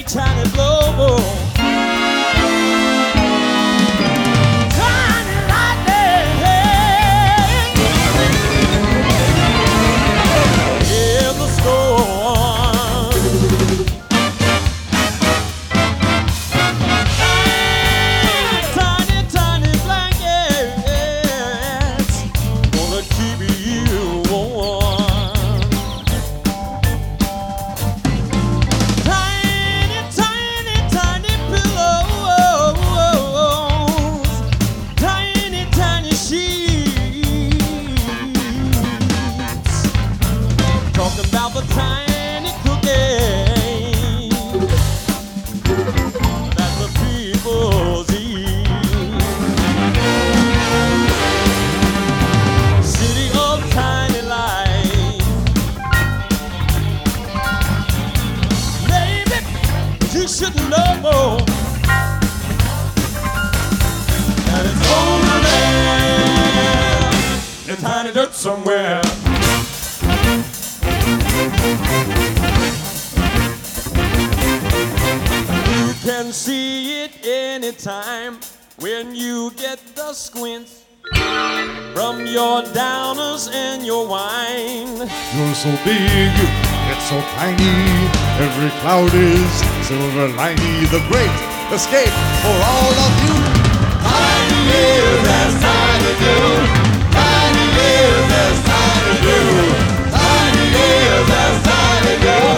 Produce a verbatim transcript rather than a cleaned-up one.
tiny blow. Tiny lightning in the storm. Tiny, tiny blankets gonna keep you warm. Tiny, tiny, tiny pillows, tiny, tiny sheets. Talking about the tiny cookies that the people eat. City of tiny life. Maybe you should know that it's over there in tiny dirt somewhere. You can see it anytime when you get the squints from your downers and your wine. You're so big, it's so tiny. Every cloud is silver liney. The great escape for all of you. Tiny is as tiny do. Tiny is as tiny do. Tiny is as tiny do.